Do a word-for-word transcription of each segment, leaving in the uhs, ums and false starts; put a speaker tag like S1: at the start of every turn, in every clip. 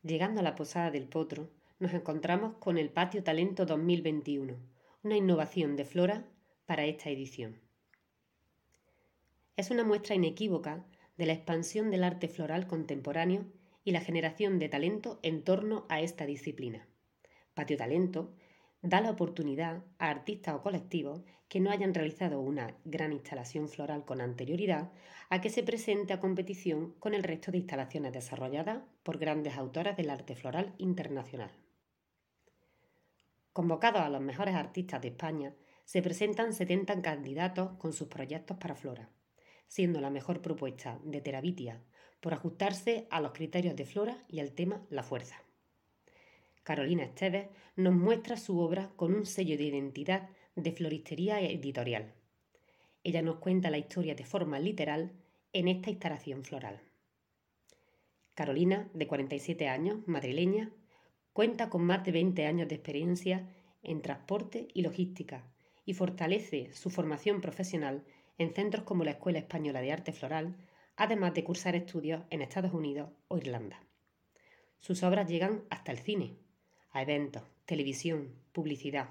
S1: Llegando a la Posada del Potro, nos encontramos con el Patio Talento dos mil veintiuno, una innovación de Flora para esta edición. Es una muestra inequívoca de la expansión del arte floral contemporáneo y la generación de talento en torno a esta disciplina. Patio Talento da la oportunidad a artistas o colectivos que no hayan realizado una gran instalación floral con anterioridad a que se presente a competición con el resto de instalaciones desarrolladas por grandes autoras del arte floral internacional. Convocados a los mejores artistas de España, se presentan setenta candidatos con sus proyectos para Flora, siendo la mejor propuesta de Terabitia por ajustarse a los criterios de Flora y al tema La Fuerza. Carolina Esteves nos muestra su obra con un sello de identidad de floristería editorial. Ella nos cuenta la historia de forma literal en esta instalación floral. Carolina, de cuarenta y siete años, madrileña, cuenta con más de veinte años de experiencia en transporte y logística y fortalece su formación profesional en centros como la Escuela Española de Arte Floral, además de cursar estudios en Estados Unidos o Irlanda. Sus obras llegan hasta el cine, a eventos, televisión, publicidad.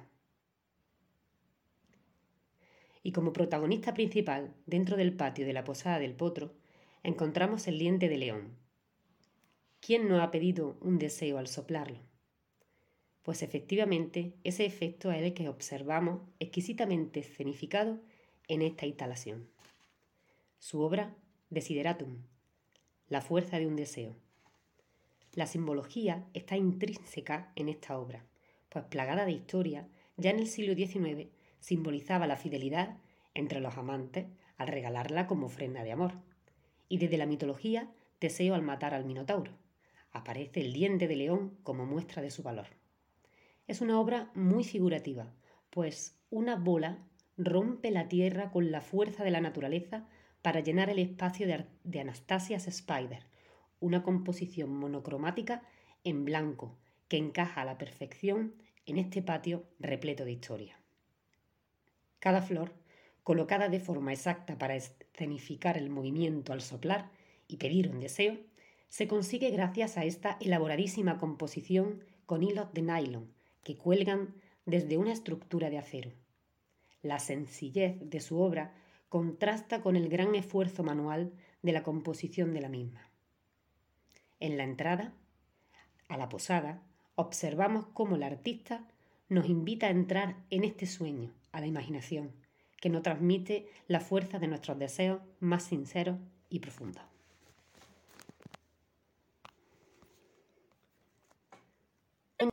S1: Y como protagonista principal dentro del patio de la Posada del Potro, encontramos el diente de león. ¿Quién no ha pedido un deseo al soplarlo? Pues efectivamente ese efecto es el que observamos exquisitamente escenificado en esta instalación. Su obra, Desideratum, la fuerza de un deseo. La simbología está intrínseca en esta obra, pues plagada de historia, ya en el siglo diecinueve simbolizaba la fidelidad entre los amantes al regalarla como ofrenda de amor. Y desde la mitología, Teseo al matar al Minotauro. Aparece el diente de león como muestra de su valor. Es una obra muy figurativa, pues una bola rompe la tierra con la fuerza de la naturaleza para llenar el espacio de, de Anastasia's Spider, una composición monocromática en blanco que encaja a la perfección en este patio repleto de historia. Cada flor, colocada de forma exacta para escenificar el movimiento al soplar y pedir un deseo, se consigue gracias a esta elaboradísima composición con hilos de nylon que cuelgan desde una estructura de acero. La sencillez de su obra contrasta con el gran esfuerzo manual de la composición de la misma. En la entrada a la posada observamos cómo la artista nos invita a entrar en este sueño, a la imaginación, que nos transmite la fuerza de nuestros deseos más sinceros y profundos.